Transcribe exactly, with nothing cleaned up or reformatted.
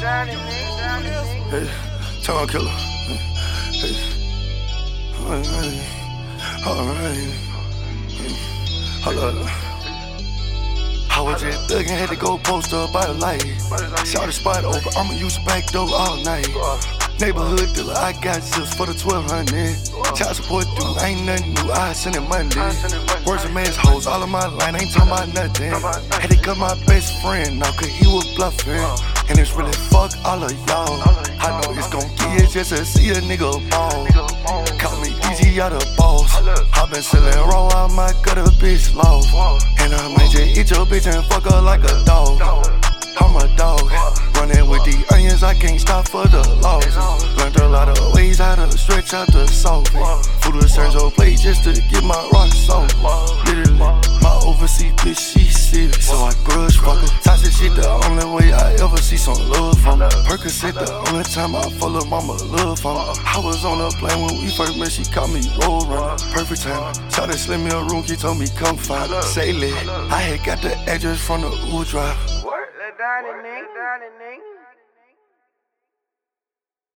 Hey, Tongue Killer. Hey, alright, alright. Hold up. I was just thuggin', had to go post up by the light. Shot the spot over, I'ma use the back door all night. Neighborhood dealer, I got zips for the twelve hundred. Child support due, ain't nothing new, I send it Monday. Words of man's hoes, all of my line, ain't talking about nothing. Had to cut my best friend now, cause he was bluffing. And it's really fuck all of y'all. I know it's gon' get just to see a nigga ball. Call me easy out of balls. I been sellin' raw out my gutter, bitch lost. And I might just eat your bitch and fuck her like a dog. I'm a dog, running with the onions, I can't stop for the loss. Learned a lot of ways how to stretch out the salt. Food will serve your plate just to get my rocks off. Literally, my overseas bitch, she silly, so I grudge fuck her. Toxic shit, the only way I ever see some love from her. Percocet, the only time I follow mama love from her. I was on a plane when we first met, she called me roll runner. Perfect time, shot and slid me a room, he told me come find her. Say lit, I had got the address from the Uber drive. Down in Nick, down in Nick.